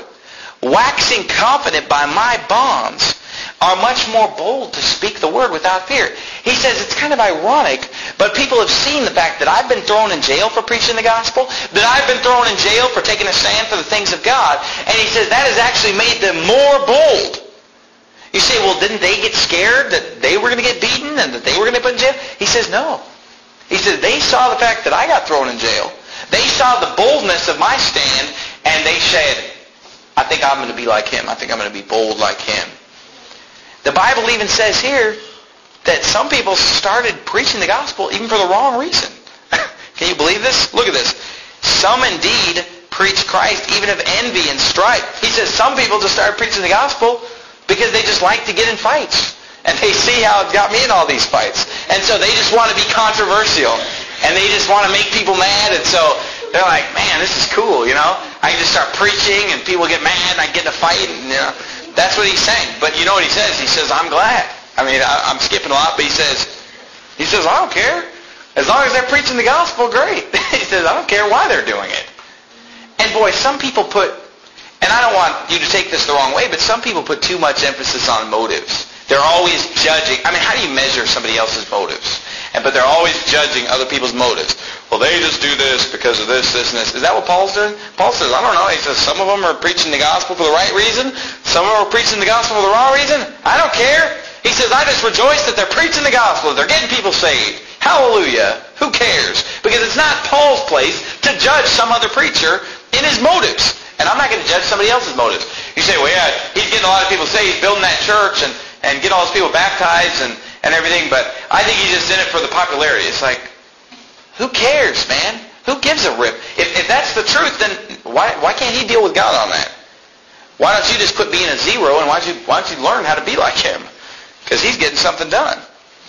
waxing confident by my bonds, are much more bold to speak the word without fear. He says it's kind of ironic, but people have seen the fact that I've been thrown in jail for preaching the gospel, that I've been thrown in jail for taking a stand for the things of God, and he says that has actually made them more bold. You say, well, didn't they get scared that they were going to get beaten and that they were going to be put in jail? He says, no. He says they saw the fact that I got thrown in jail. They saw the boldness of my stand, and they said, I think I'm going to be like him. I think I'm going to be bold like him. The Bible even says here that some people started preaching the gospel even for the wrong reason. Can you believe this? Look at this. Some indeed preach Christ even of envy and strife. He says some people just started preaching the gospel because they just like to get in fights. And they see how it got me in all these fights. And so they just want to be controversial. And they just want to make people mad. And so they're like, man, this is cool, you know. I can just start preaching and people get mad and I get in a fight. And, you know, that's what he's saying. But you know what he says? He says, I'm glad. I mean, I, I'm skipping a lot, but he says, he says, I don't care. As long as they're preaching the gospel, great. He says, I don't care why they're doing it. And boy, some people put, and I don't want you to take this the wrong way, but some people put too much emphasis on motives. They're always judging. I mean, how do you measure somebody else's motives? And but they're always judging other people's motives. Well, they just do this because of this, this, and this. Is that what Paul's doing? Paul says, I don't know. He says some of them are preaching the gospel for the right reason. Some of them are preaching the gospel for the wrong reason. I don't care. He says, I just rejoice that they're preaching the gospel. They're getting people saved. Hallelujah. Who cares? Because it's not Paul's place to judge some other preacher in his motives. And I'm not going to judge somebody else's motives. You say, well, yeah, he's getting a lot of people saved, building that church, and, and getting all those people baptized and, and everything, but I think he's just in it for the popularity. It's like, who cares, man? Who gives a rip? If, if that's the truth, then why, why can't he deal with God on that? Why don't you just quit being a zero, and why don't you, why don't you learn how to be like him? Because he's getting something done.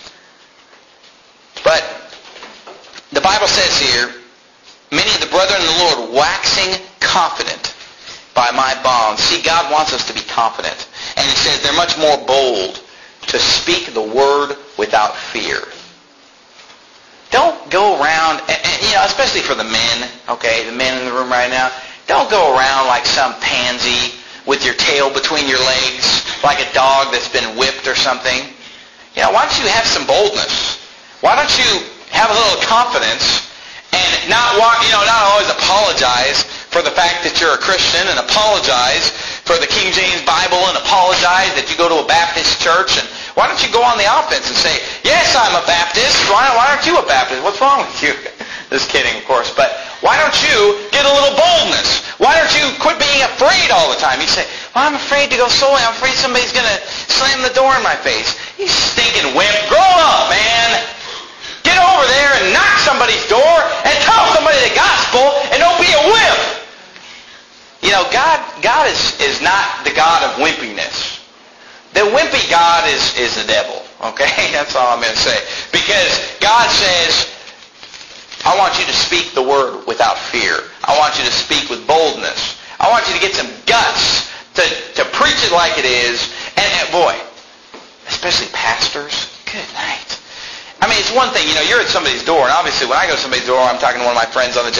But the Bible says here, many of the brethren in the Lord waxing confident by my bonds. See, God wants us to be confident. And he says they're much more bold to speak the word without fear. Don't go around, and, and, you know, especially for the men, okay, the men in the room right now, don't go around like some pansy with your tail between your legs, like a dog that's been whipped or something. You know, why don't you have some boldness? Why don't you have a little confidence and not walk, you know, not always apologize for the fact that you're a Christian and apologize for the King James Bible and apologize that you go to a Baptist church, and why don't you go on the offense and say, yes, I'm a Baptist. Why, why aren't you a Baptist? What's wrong with you? Just kidding, of course. But why don't you get a little boldness? Why don't you quit being afraid all the time? You say, well, I'm afraid to go solo. I'm afraid somebody's going to slam the door in my face. You stinking wimp. Grow up, man. Get over there and knock somebody's door and tell somebody the gospel and don't be a wimp. You know, God God is, is not the God of wimpiness. The wimpy God is, is the devil. Okay? That's all I'm going to say. Because God says, I want you to speak the word without fear. I want you to speak with boldness. I want you to get some guts to, to preach it like it is. And, and boy, especially pastors, good night. I mean, it's one thing, you know, you're at somebody's door, and obviously when I go to somebody's door, I'm talking to one of my friends on the job,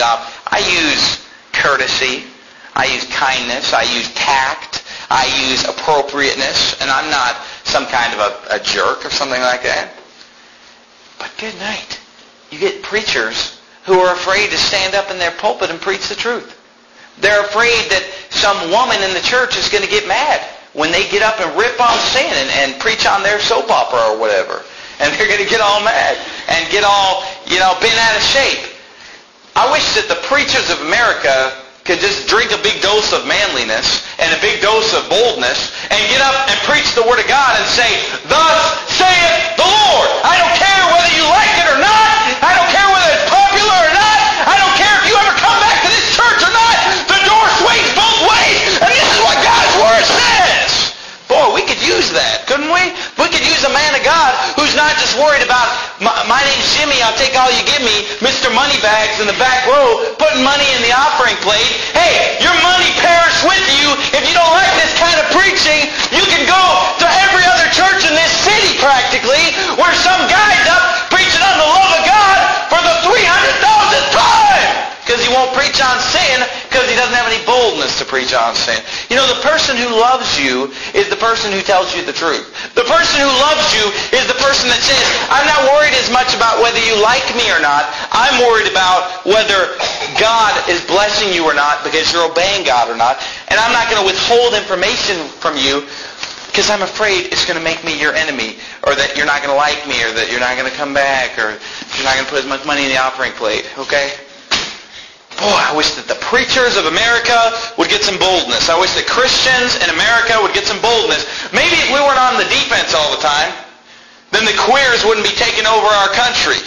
I use courtesy. I use kindness. I use tact. I use appropriateness. And I'm not some kind of a, a jerk or something like that. But good night. You get preachers who are afraid to stand up in their pulpit and preach the truth. They're afraid that some woman in the church is going to get mad when they get up and rip on sin and, and preach on their soap opera or whatever. And they're going to get all mad and get all, you know, bent out of shape. I wish that the preachers of America could just drink a big dose of manliness and a big dose of boldness and get up and preach the Word of God and say, "Thus saith the Lord." I don't care whether you like it or not. I don't care whether it's popular or not. I don't care if you ever come back to this church or not. The door swings both ways, and this is what God's Word says. Boy, we could use that, couldn't we? We could use a man of God who's not just worried about, my, my name's Jimmy, I'll take all you give me, Mister Moneybags in the back row, putting money in the offering plate. Hey, your money perish with you. If you don't like this kind of preaching, you can go to every other church in this city practically where some guy's up preaching on the love of God for the three hundred thousandth time. Because he won't preach on sin because he doesn't have any boldness to preach on sin. You know, the person who loves you is the person who tells you the truth. The person who loves you is the person that says, I'm not worried as much about whether you like me or not. I'm worried about whether God is blessing you or not because you're obeying God or not. And I'm not going to withhold information from you because I'm afraid it's going to make me your enemy, or that you're not going to like me, or that you're not going to come back, or you're not going to put as much money in the offering plate. Okay? Boy, I wish that the preachers of America would get some boldness. I wish that Christians in America would get some boldness. Maybe if we weren't on the defense all the time, then the queers wouldn't be taking over our country.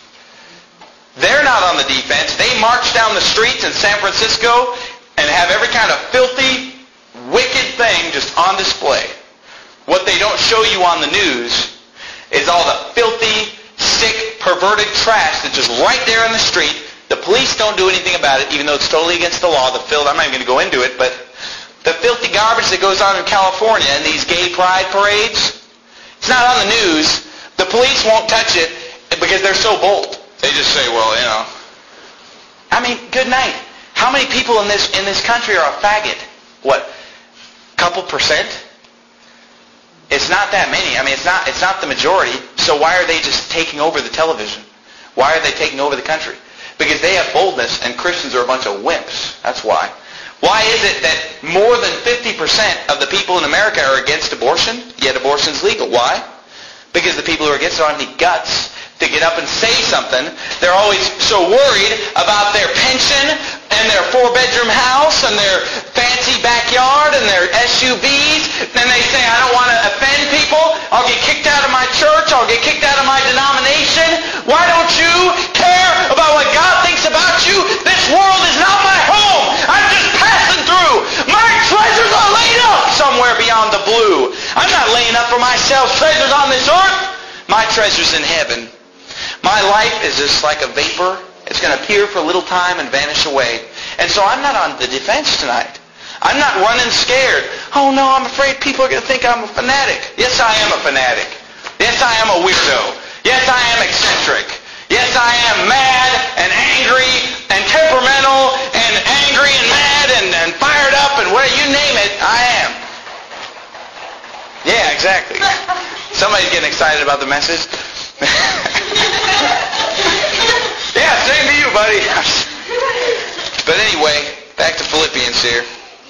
They're not on the defense. They march down the streets in San Francisco and have every kind of filthy, wicked thing just on display. What they don't show you on the news is all the filthy, sick, perverted trash that's just right there in the street. The police don't do anything about it, even though it's totally against the law. The filth, I'm not even going to go into it, but the filthy garbage that goes on in California and these gay pride parades, it's not on the news. The police won't touch it because they're so bold. They just say, well, you know. I mean, good night. How many people in this in this country are a faggot? What, a couple percent? It's not that many. I mean, it's not it's not the majority. So why are they just taking over the television? Why are they taking over the country? Because they have boldness and Christians are a bunch of wimps. That's why. Why is it that more than fifty percent of the people in America are against abortion, yet abortion's legal? Why? Because the people who are against it don't have any guts to get up and say something. They're always so worried about their pension and their four-bedroom house and their fancy backyard and their S U Vs. And they say, I don't want to offend people. I'll get kicked out of my church. I'll get kicked out of my denomination. Why don't you care about what God thinks about you? This world is not my home. I'm just passing through. My treasures are laid up somewhere beyond the blue. I'm not laying up for myself treasures on this earth. My treasure's in heaven. My life is just like a vapor. It's going to appear for a little time and vanish away. And so I'm not on the defense tonight. I'm not running scared. Oh no, I'm afraid people are going to think I'm a fanatic. Yes, I am a fanatic. Yes, I am a weirdo. Yes, I am eccentric. Yes, I am mad and angry and temperamental and angry and mad and, and fired up and where you name it, I am. Yeah, exactly. Somebody's getting excited about the message. Yeah, same to you, buddy. But anyway, back to Philippians here.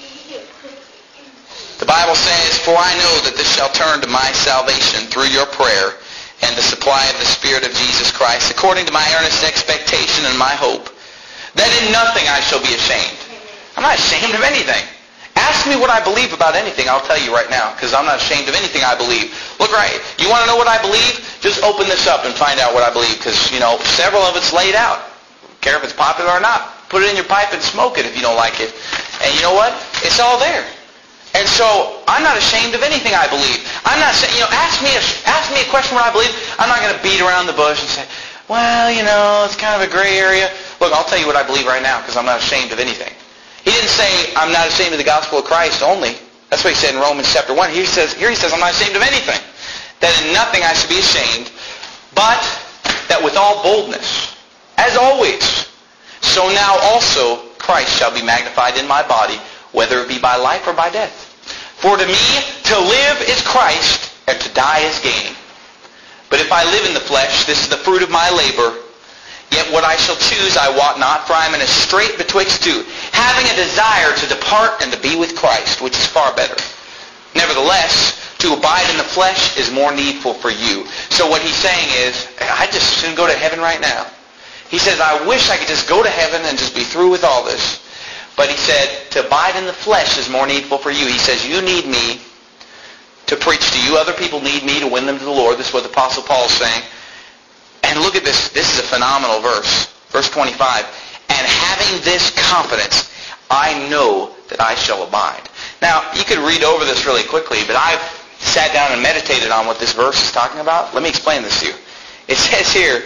The Bible says, For I know that this shall turn to my salvation through your prayer and the supply of the Spirit of Jesus Christ, according to my earnest expectation and my hope, that in nothing I shall be ashamed. I'm not ashamed of anything. Ask me what I believe about anything, I'll tell you right now, because I'm not ashamed of anything I believe. Look right, you want to know what I believe? Just open this up and find out what I believe, because, you know, several of it's laid out. Care if it's popular or not. Put it in your pipe and smoke it if you don't like it. And you know what? It's all there. And so, I'm not ashamed of anything I believe. I'm not saying, you know, ask me a, ask me a question what I believe. I'm not going to beat around the bush and say, well, you know, it's kind of a gray area. Look, I'll tell you what I believe right now, because I'm not ashamed of anything. He didn't say, I'm not ashamed of the gospel of Christ only. That's what he said in Romans chapter one. Here he says, here he says, I'm not ashamed of anything. That in nothing I should be ashamed, but that with all boldness, as always, So now also Christ shall be magnified in my body, whether it be by life or by death. For to me to live is Christ, and to die is gain. But if I live in the flesh, this is the fruit of my labor. Yet what I shall choose I wot not, for I am in a strait betwixt two, having a desire to depart and to be with Christ, which is far better. Nevertheless, to abide in the flesh is more needful for you. So what he's saying is, I just shouldn't go to heaven right now. He says, I wish I could just go to heaven and just be through with all this. But he said, to abide in the flesh is more needful for you. He says, you need me to preach to you. Other people need me to win them to the Lord. This is what the Apostle Paul is saying. And look at this. This is a phenomenal verse. Verse twenty-five. And having this confidence, I know that I shall abide. Now, you could read over this really quickly, but I've sat down and meditated on what this verse is talking about. Let me explain this to you. It says here,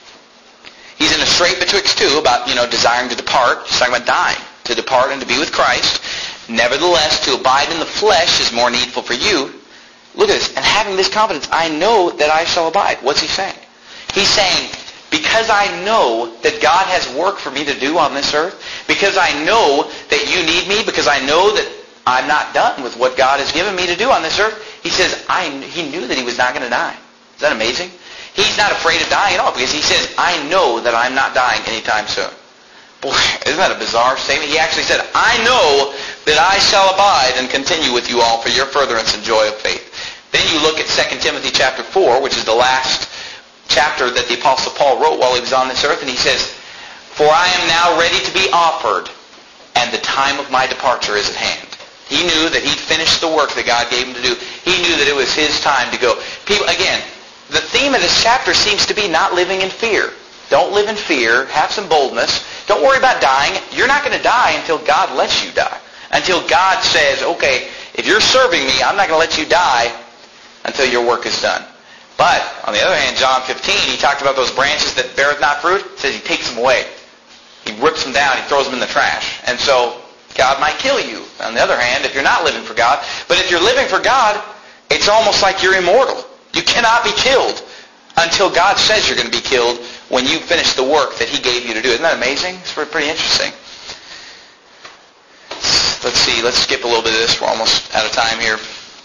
he's in a strait betwixt two about, you know, desiring to depart. He's talking about dying, to depart and to be with Christ. Nevertheless, to abide in the flesh is more needful for you. Look at this. And having this confidence, I know that I shall abide. What's he saying? He's saying, because I know that God has work for me to do on this earth, because I know that you need me, because I know that I'm not done with what God has given me to do on this earth, he says, I, he knew that he was not going to die. Is that amazing? He's not afraid of dying at all, because he says, I know that I'm not dying anytime soon. Boy, isn't that a bizarre statement? He actually said, I know that I shall abide and continue with you all for your furtherance and joy of faith. Then you look at Second Timothy chapter four, which is the last chapter that the Apostle Paul wrote while he was on this earth, and he says, for I am now ready to be offered, and the time of my departure is at hand. He knew that he'd finished the work that God gave him to do. He knew that it was his time to go. People, again, the theme of this chapter seems to be not living in fear. Don't live in fear. Have some boldness. Don't worry about dying. You're not going to die until God lets you die. Until God says, okay, if you're serving me, I'm not going to let you die until your work is done. But, on the other hand, John fifteen, he talked about those branches that beareth not fruit. It says he takes them away. He rips them down. He throws them in the trash. And so, God might kill you, on the other hand, if you're not living for God. But if you're living for God, it's almost like you're immortal. You cannot be killed until God says you're going to be killed when you finish the work that he gave you to do. Isn't that amazing? It's pretty interesting. Let's see. Let's skip a little bit of this. We're almost out of time here.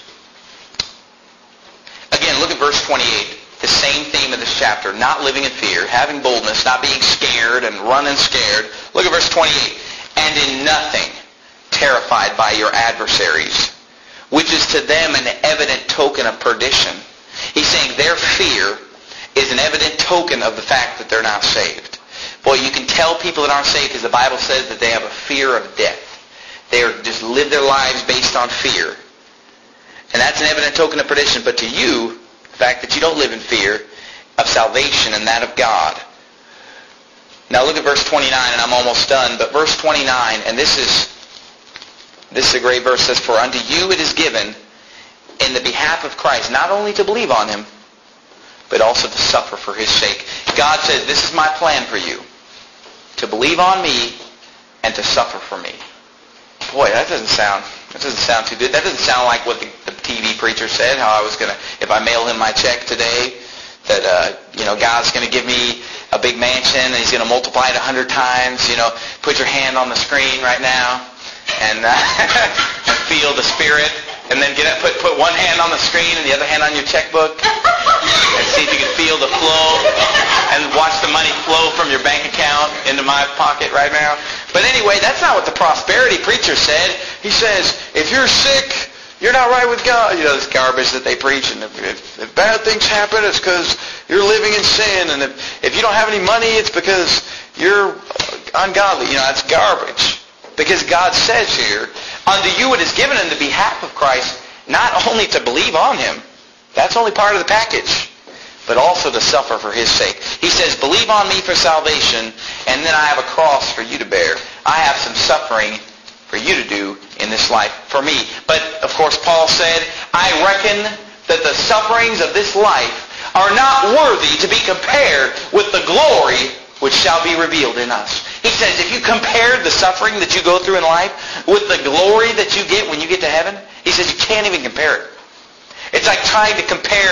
Again, look at verse twenty-eight. The same theme of this chapter. Not living in fear, having boldness, not being scared and running scared. Look at verse twenty-eight. And in nothing terrified by your adversaries, which is to them an evident token of perdition. He's saying their fear is an evident token of the fact that they're not saved. Boy, you can tell people that aren't saved because the Bible says that they have a fear of death. They are just live their lives based on fear. And that's an evident token of perdition. But to you, the fact that you don't live in fear of salvation and that of God. Now look at verse twenty-nine, and I'm almost done. But verse twenty-nine, and this is this is a great verse. It says, for unto you it is given in the behalf of Christ, not only to believe on him, but also to suffer for his sake. God says, this is my plan for you, to believe on me and to suffer for me. Boy, that doesn't sound that doesn't sound too good. That doesn't sound like what the, the T V preacher said, how I was going to, if I mail him my check today, that, uh, you know, God's going to give me a big mansion and he's going to multiply it a hundred times. You know, put your hand on the screen right now and, uh, and feel the Spirit. And then get up, put, put one hand on the screen and the other hand on your checkbook and see if you can feel the flow and watch the money flow from your bank account into my pocket right now. But anyway, that's not what the prosperity preacher said. He says, if you're sick, you're not right with God. You know, this garbage that they preach. And if, if, if bad things happen, it's because you're living in sin. And if, if you don't have any money, it's because you're ungodly. You know, that's garbage. Because God says here, unto you it is given in the behalf of Christ, not only to believe on him, that's only part of the package, but also to suffer for his sake. He says, believe on me for salvation, and then I have a cross for you to bear. I have some suffering for you to do in this life for me. But, of course, Paul said, I reckon that the sufferings of this life are not worthy to be compared with the glory which shall be revealed in us. He says, if you compared the suffering that you go through in life with the glory that you get when you get to heaven, he says you can't even compare it. It's like trying to compare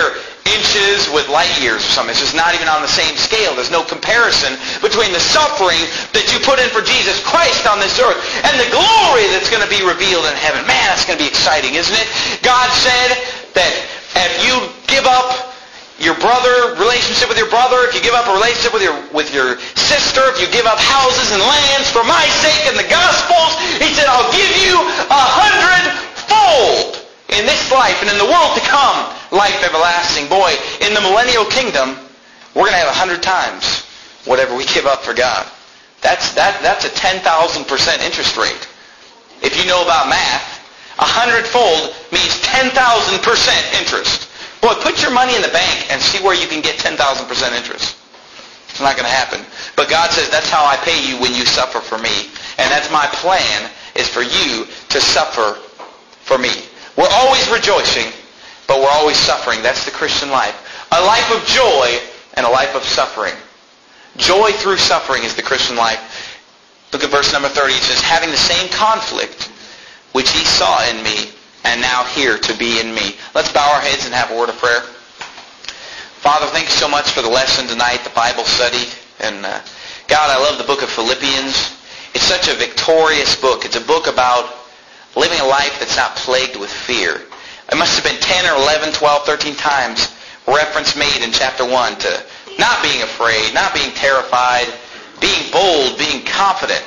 inches with light years or something. It's just not even on the same scale. There's no comparison between the suffering that you put in for Jesus Christ on this earth and the glory that's going to be revealed in heaven. Man, that's going to be exciting, isn't it? God said that if you give up your brother, relationship with your brother, if you give up a relationship with your with your sister, if you give up houses and lands for my sake and the Gospels, he said, I'll give you a hundredfold in this life and in the world to come, life everlasting. Boy, in the millennial kingdom, we're going to have a hundred times whatever we give up for God. That's that that's a ten thousand percent interest rate. If you know about math, a hundredfold means ten thousand percent interest. Boy, put your money in the bank and see where you can get ten thousand percent interest. It's not going to happen. But God says, that's how I pay you when you suffer for me. And that's my plan, is for you to suffer for me. We're always rejoicing, but we're always suffering. That's the Christian life. A life of joy and a life of suffering. Joy through suffering is the Christian life. Look at verse number thirty. It says, having the same conflict which he saw in me, and now here to be in me. Let's bow our heads and have a word of prayer. Father, thank you so much for the lesson tonight, the Bible study. And uh, God, I love the book of Philippians. It's such a victorious book. It's a book about living a life that's not plagued with fear. It must have been ten or eleven, twelve, thirteen times reference made in chapter one to not being afraid, not being terrified, being bold, being confident.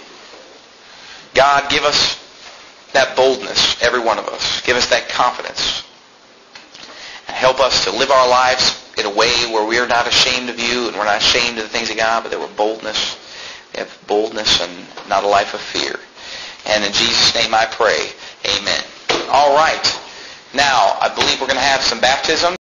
God, give us that boldness, every one of us. Give us that confidence. And help us to live our lives in a way where we are not ashamed of you and we're not ashamed of the things of God, but that we're boldness. We have boldness and not a life of fear. And in Jesus' name I pray. Amen. All right. Now, I believe we're going to have some baptism.